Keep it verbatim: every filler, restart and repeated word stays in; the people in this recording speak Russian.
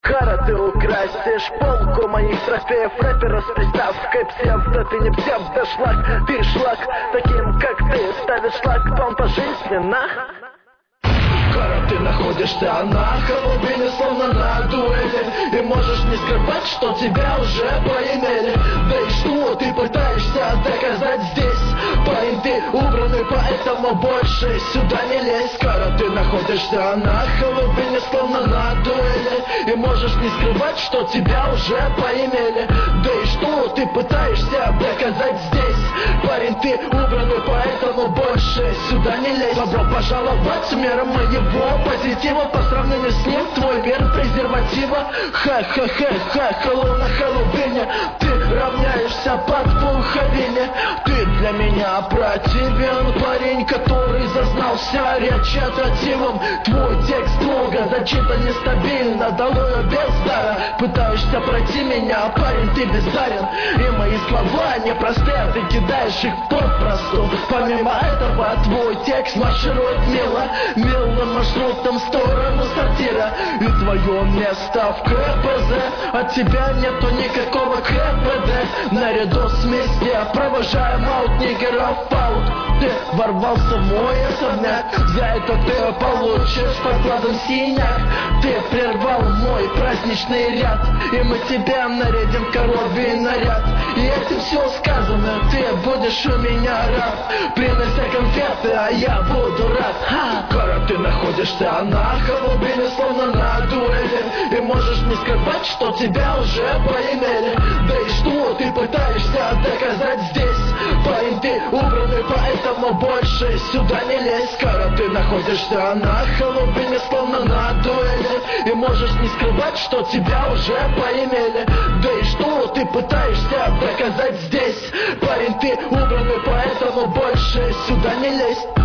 Кара, ты украсишь полку моих трофеев. Рэпера с приставкой псевдо. Ты не псевдо шлак, ты шлак. Таким как ты ставишь шлагбаум пожизненно. Кара, ты находишься на Хэллоуине, словно на дуэли, и можешь не скрывать, что тебя уже поимели. Да и что ты пытаешься доказать здесь? Парень, ты убранный, поэтому больше сюда не лезь. Кара, ты находишься на Хэллоуине, словно на дуэли, и можешь не скрывать, что тебя уже поимели. Да и что ты пытаешься доказать здесь? Парень, ты убранный, поэтому больше сюда не лезь. Добро пожаловать в мир моего позитива. По сравнению с ним твой мир презерватива. Ха-ха-ха-ха, Хэллоу на Хэллоуине. Ты равняешься под пуховине. Ты для меня противен, парень, который зазнался речь атрактивом. Твой текст строго зачитан нестабильно, долой без дара. Пытаешься пройти меня, парень, ты бездарен. И мои слова непростые, ты кидаешь их попросту. Помимо этого твой текст марширует мило, милым маршрутом в сторону сортира. И твое место в КПЗ, от тебя нету никакого КПД. Наряду с вместе провожаем аут-нигеров аут. Ты ворвался в мой особняк, за это ты получишь подкладом синяк. Ты прервал мой праздничный ряд, и мы тебя нарядим в коровий наряд. И этим все сказано, ты будешь у меня рад. Принося конфеты, а я буду рад. Ха! Кара, ты находишься на Хэллоуине, словно на дуэли, и можешь не скрывать, что тебя уже поимели. Да и что ты пытаешься доказать здесь? Парень, ты убранный, поэтому больше сюда не лезь. Кара, ты находишься на Хэллоуине, словно на дуэли, и можешь не скрывать, что тебя уже поимели. Да и что ты пытаешься доказать здесь? Парень, ты убранный, поэтому больше сюда не лезь.